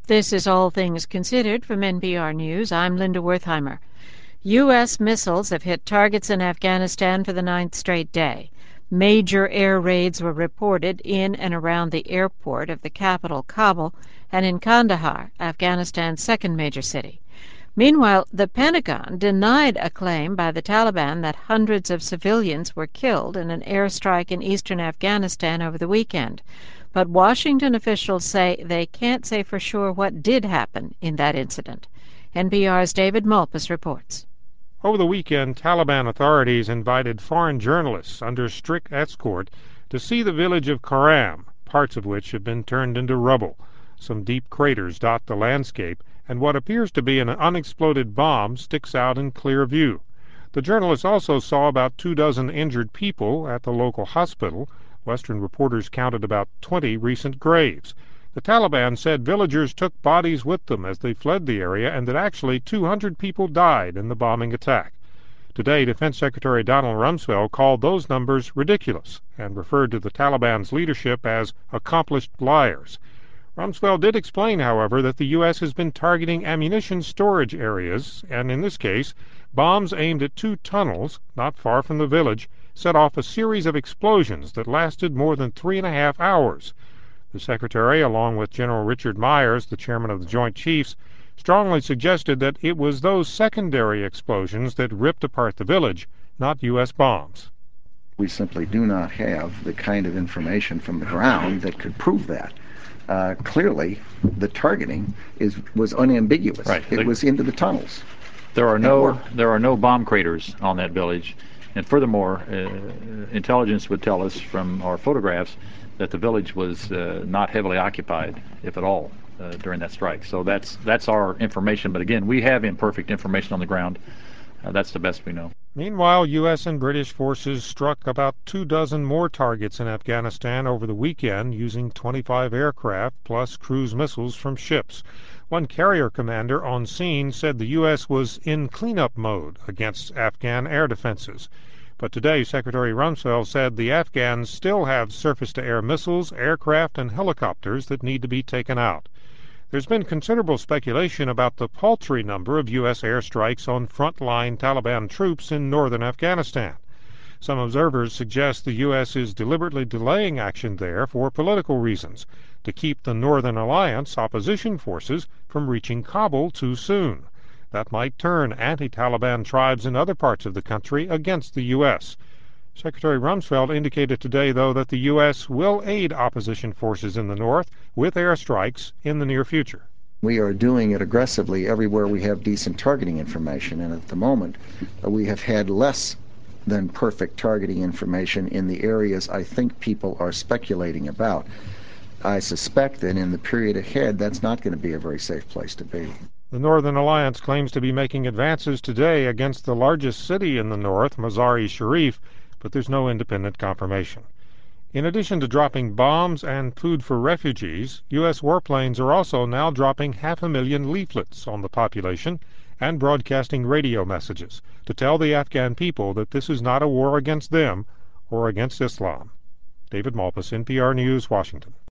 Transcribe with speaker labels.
Speaker 1: This is All Things Considered from NPR News. I'm Linda Wertheimer. U.S. missiles have hit targets in Afghanistan for the ninth straight day. Major air raids were reported in and around the airport of the capital, Kabul, and in Kandahar, Afghanistan's second major city. Meanwhile, the Pentagon denied a claim by the Taliban that hundreds of civilians were killed in an airstrike in eastern Afghanistan over the weekend. But Washington officials say they can't say for sure what did happen in that incident. NPR's David Malpass reports.
Speaker 2: Over the weekend, Taliban authorities invited foreign journalists under strict escort to see the village of Karam, parts of which have been turned into rubble. Some deep craters dot the landscape, and what appears to be an unexploded bomb sticks out in clear view. The journalists also saw about 24 injured people at the local hospital. Western reporters counted about 20 recent graves. The Taliban said villagers took bodies with them as they fled the area and that actually 200 people died in the bombing attack. Today, Defense Secretary Donald Rumsfeld called those numbers ridiculous and referred to the Taliban's leadership as accomplished liars. Rumsfeld did explain, however, that the U.S. has been targeting ammunition storage areas, and in this case, bombs aimed at 2 tunnels not far from the village set off a series of explosions that lasted more than 3.5 hours. The Secretary, along with General Richard Myers, the chairman of the Joint Chiefs, strongly suggested that it was those secondary explosions that ripped apart the village, not U.S. bombs.
Speaker 3: We simply do not have the kind of information from the ground that could prove that. Clearly, the targeting was unambiguous.
Speaker 4: Right.
Speaker 3: It was into the tunnels.
Speaker 4: There are no bomb craters on that village, and furthermore, intelligence would tell us from our photographs that the village was not heavily occupied, if at all, during that strike. So that's our information. But again, we have imperfect information on the ground. That's the best we know.
Speaker 2: Meanwhile, U.S. and British forces struck about 24 more targets in Afghanistan over the weekend using 25 aircraft plus cruise missiles from ships. One carrier commander on scene said the U.S. was in cleanup mode against Afghan air defenses. But today, Secretary Rumsfeld said the Afghans still have surface-to-air missiles, aircraft, and helicopters that need to be taken out. There's been considerable speculation about the paltry number of U.S. airstrikes on front-line Taliban troops in northern Afghanistan. Some observers suggest the U.S. is deliberately delaying action there for political reasons, to keep the Northern Alliance opposition forces from reaching Kabul too soon. That might turn anti-Taliban tribes in other parts of the country against the U.S. Secretary Rumsfeld indicated today, though, that the U.S. will aid opposition forces in the north with airstrikes in the near future.
Speaker 3: We are doing it aggressively everywhere we have decent targeting information, and at the moment we have had less than perfect targeting information in the areas I think people are speculating about. I suspect that in the period ahead that's not going to be a very safe place to be.
Speaker 2: The Northern Alliance claims to be making advances today against the largest city in the north, Mazar-e-Sharif, but there's no independent confirmation. In addition to dropping bombs and food for refugees, U.S. warplanes are also now dropping 500,000 leaflets on the population and broadcasting radio messages to tell the Afghan people that this is not a war against them or against Islam. David Malpass, NPR News, Washington.